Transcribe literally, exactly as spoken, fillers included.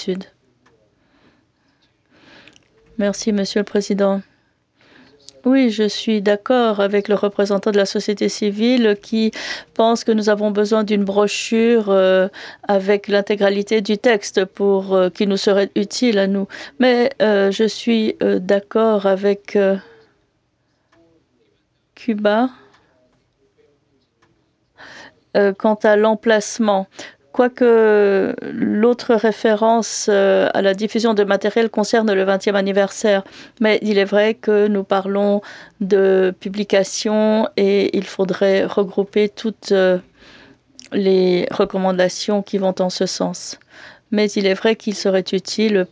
Sud. Merci, Monsieur le Président. Oui, je suis d'accord avec le représentant de la société civile qui pense que nous avons besoin d'une brochure euh, avec l'intégralité du texte pour euh, qui nous serait utile à nous. Mais euh, je suis euh, d'accord avec euh, Cuba euh, quant à l'emplacement. Quoique l'autre référence euh, à la diffusion de matériel concerne le vingtième anniversaire, mais il est vrai que nous parlons de publication et il faudrait regrouper toutes euh, les recommandations qui vont en ce sens. Mais il est vrai qu'il serait utile